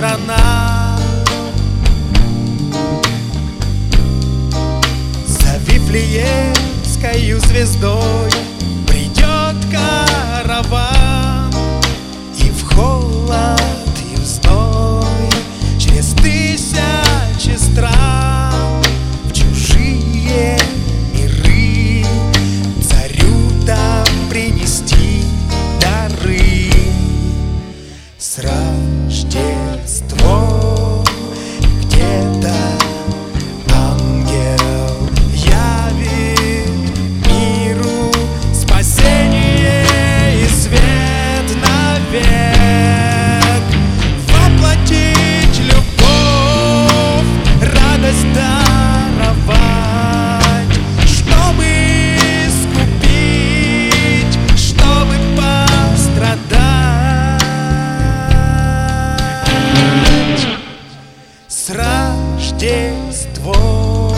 страна. За Вифлеемскою звездой придет караван, и в холод, и в зной, через тысячи стран, в чужие миры, царю там принести дары. С Рождеством где-то ангел явит миру спасение и свет навек. Воплотить любовь, радость даровать, чтобы искупить, чтобы пострадать. С Рождеством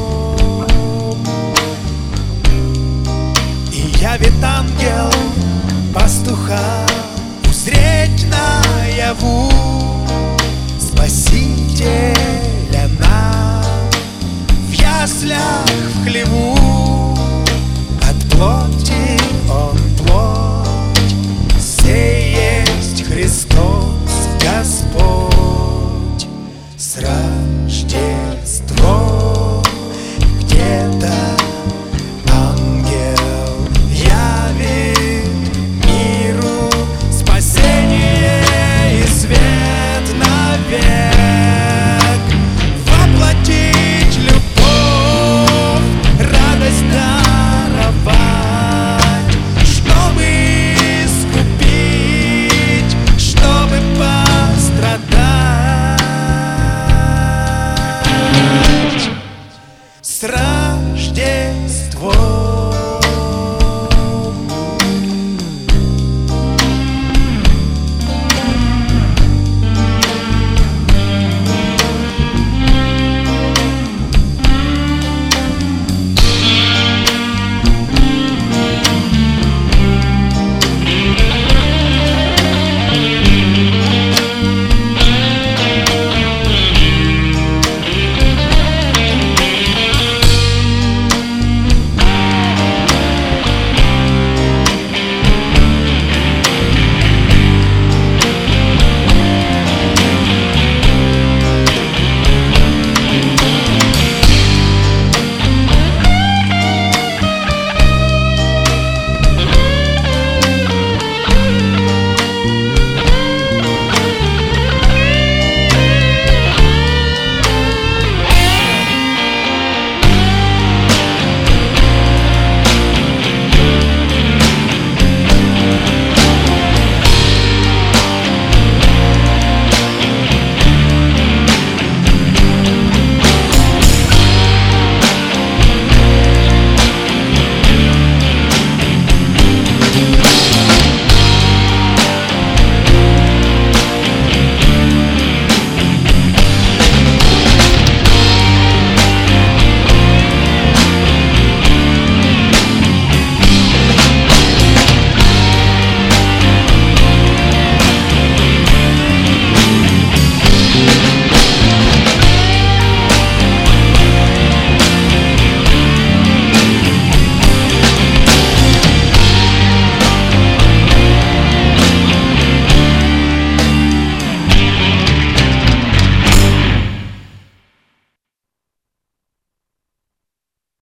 и явит ангел пастуха узреть наяву Спасителя нам в яслях в хлеву.